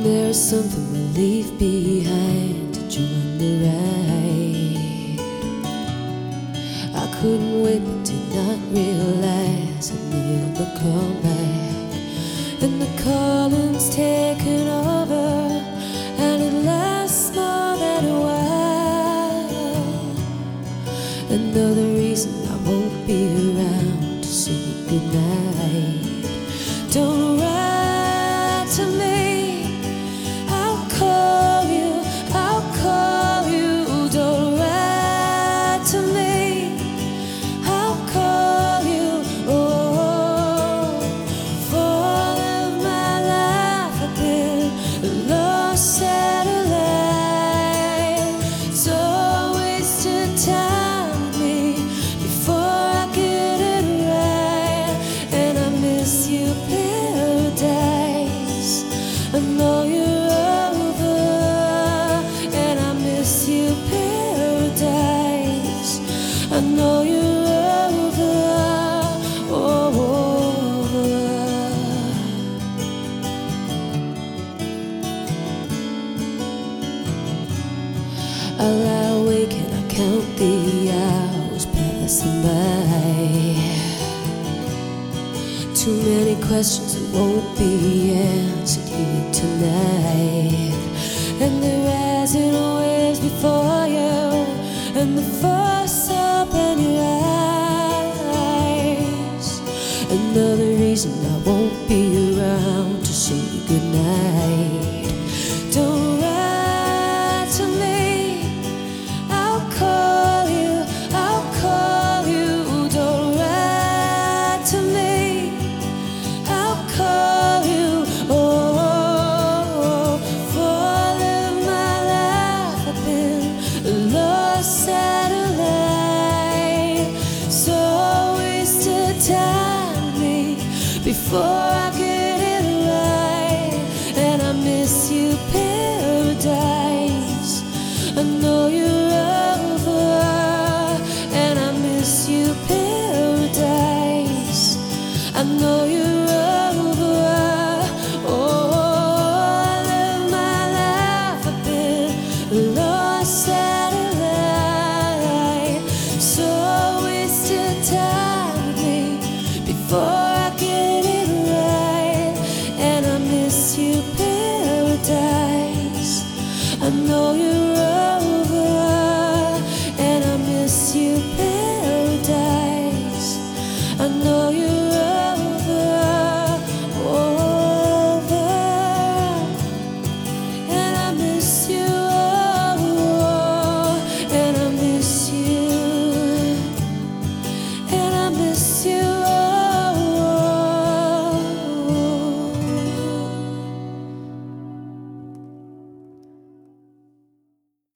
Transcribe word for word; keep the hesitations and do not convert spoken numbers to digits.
There's something we leave behind to join the ride. I couldn't wait but did not realize I'd never come back. And the calling's taken over, and it lasts more than a while. Another reason I won't be around to say goodnight. Don't write to me, I'll call you, I'll call you. Don't write to me, I'll call you. Oh, for all of my life I've been a lost satellite. So I wasted time with me before I get it right. And I miss you, paradise. I know you're over, and I miss you, paradise. I know you're over, oh, over. I lie awake and I count the hours passing by. Too many questions that won't be answered here tonight. And they're rising waves before you, and the force up in your eyes. Another reason I won't be around to say goodnight. Don't write to me, I'll call you, I'll call you. Don't write to me, I'll call you. Oh, for all of my life I've been a lost satellite. So I wasted time with me before I get it right. And I miss you, paradise. I know you're over, and I miss you, paradise. I know you're